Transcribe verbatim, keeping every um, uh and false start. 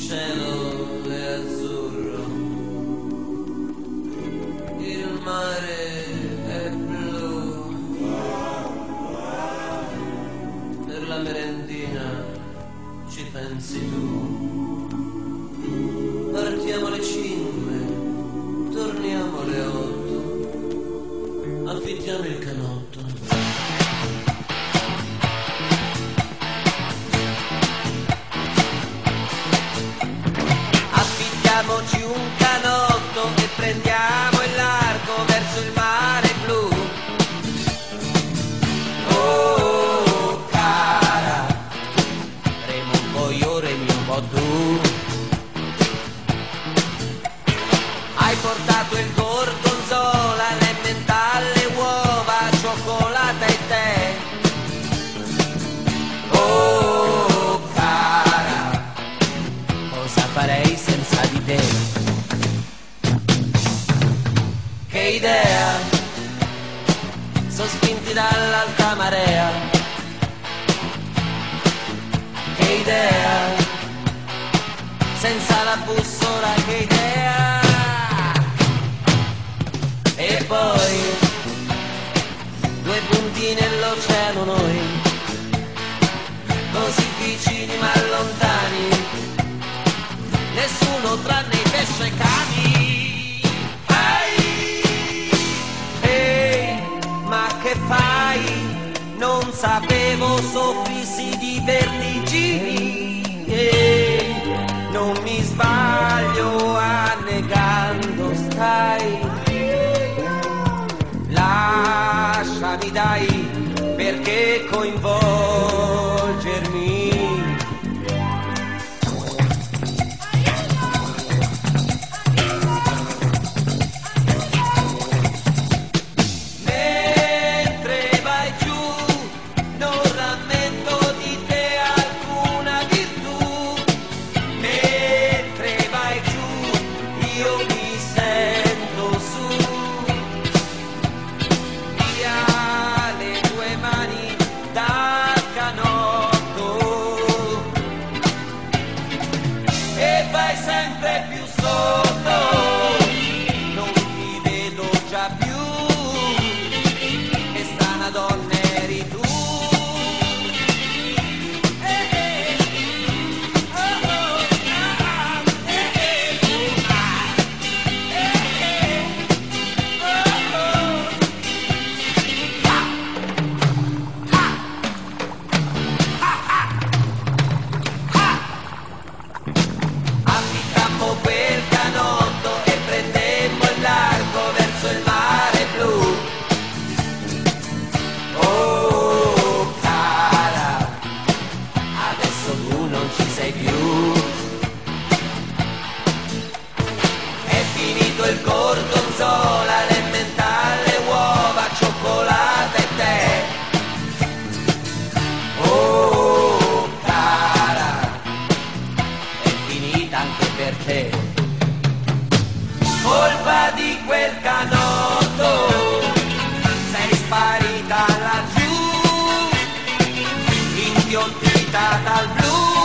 cielo è azzurro, il mare è blu, per la merendina ci pensi tu. Partiamo alle cinque, torniamo alle otto, affittiamo il canotto. Affittiamoci un canotto e prendiamo il largo verso il mare blu. Oh cara, remo un po' io, remi un po' tu. Hai portato il gorgonzola, l'emmental, le uova, cioccolata e tè. Oh cara, cosa farei senza di te? Che idea, sospinti dall'alta marea. Che idea, senza la bussola, che idea. E poi due punti nell'oceano noi, così vicini ma lontani, nessuno tranne i pesce cani. Ehi, ehi, ma che fai? Non sapevo soffrissi di vertigini. Ehi, non mi sbaglio annegando, stai. Lasciami dai, perché coinvolgermi? Mentre vai giù, non rammento di te alcuna virtù. Mentre vai giù, io mi sento su. Via le tue mani dal canotto e vai sempre più sotto, non ti vedo già più, che strana donna eri tu. Eh, eh, oh, oh, ah, eh, eh, uh, ah, eh, eh, oh, oh. Affittammo quel canotto e prendemmo il largo verso il mare blu. Oh cara, adesso tu non ci sei più. È finito il gorgonzola, l'emmental, le uova, cioccolata e tè. Oh cara, è finita anche per te. Colpa di quel canotto, sei sparita laggiù, inghiottita dal blu.